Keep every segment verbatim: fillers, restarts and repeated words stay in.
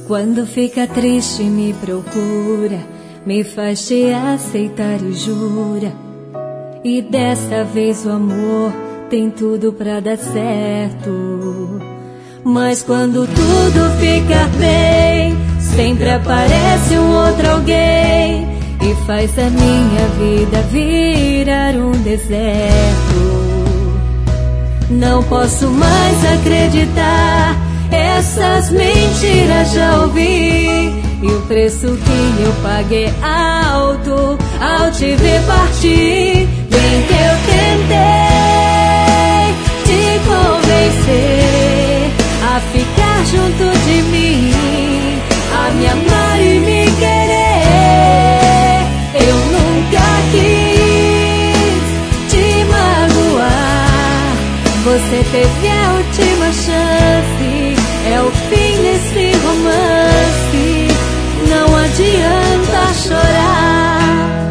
Quando fica triste me procura, me faz te aceitar e jura. E dessa vez o amor tem tudo pra dar certo. Mas quando tudo fica bem, sempre aparece um outro alguém e faz a minha vida virar um deserto. Não posso mais acreditar, essas mentiras já ouvi. E o preço que eu paguei alto ao te ver partir. Bem que eu tentei te convencer a ficar junto de mim, a me amar e me querer. Eu nunca quis te magoar, você teve a última chance. É o fim desse romance, não adianta chorar.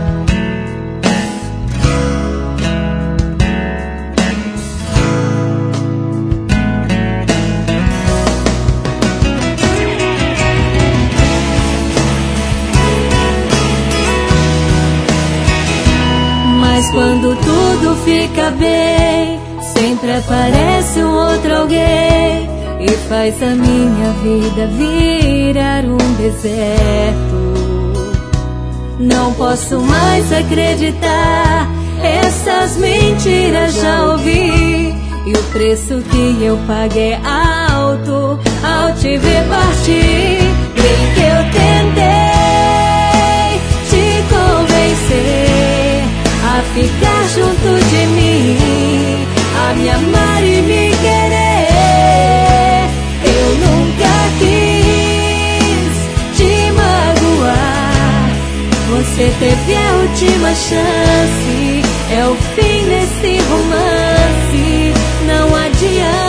Mas quando tudo fica bem, sempre aparece um outro alguém e faz a minha vida virar um deserto. Não posso mais acreditar, essas mentiras já ouvi. E o preço que eu paguei alto ao te ver partir. Bem que eu tentei te convencer a ficar junto de mim, a me amar e me querer. Eu nunca quis te magoar, você teve a última chance. É o fim desse romance, não adianta